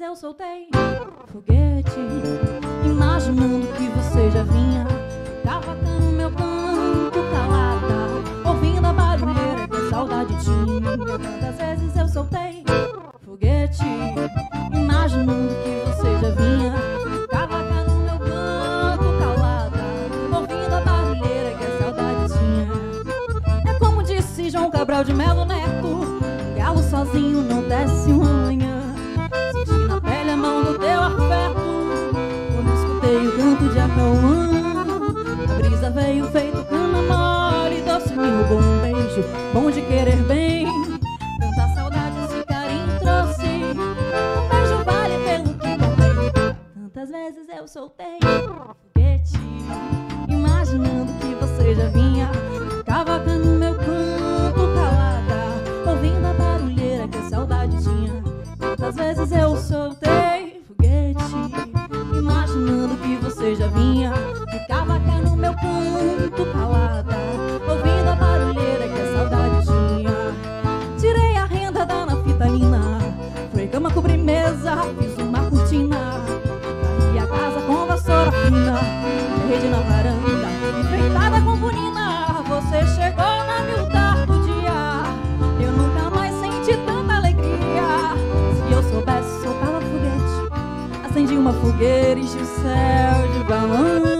vezes eu soltei foguete, imaginando que você já vinha. Ficava cá no meu canto calada, ouvindo a barulheira que a saudade tinha. Quantas vezes eu soltei foguete, imaginando que você já vinha. Ficava cá no meu canto calada, ouvindo a barulheira que a saudade tinha. É como disse João Cabral de Melo Neto: um galo sozinho não desce uma manhã. Senti na pele a mão do teu afeto quando escutei o canto de Acauã. A brisa veio feito cana mole, doce me roubou um beijo, bom de querer bem. Tanta saudade esse carinho trouxe, um beijo vale pelo que comprei. Tantas vezes eu soltei foguete, imaginando que você já vinha. Ficava cá no meu canto calada, ouvindo a barulheira que a saudade tinha. Quantas vezes eu soltei foguete, imaginando que você já vinha. Ficava cá no meu canto calada, ouvindo a barulheira que a saudade tinha. Tirei a renda da naftalina, foi cama, cobri mesa, fiz uma cortina. Varri a casa com vassoura fina, rede na varanda, enfeitada com bonina. Você chegou na miúda do dia, eu nunca mais senti tanta alegria. Se eu soubesse, soltava foguete, acendi uma fogueira, enchi o céu de balão.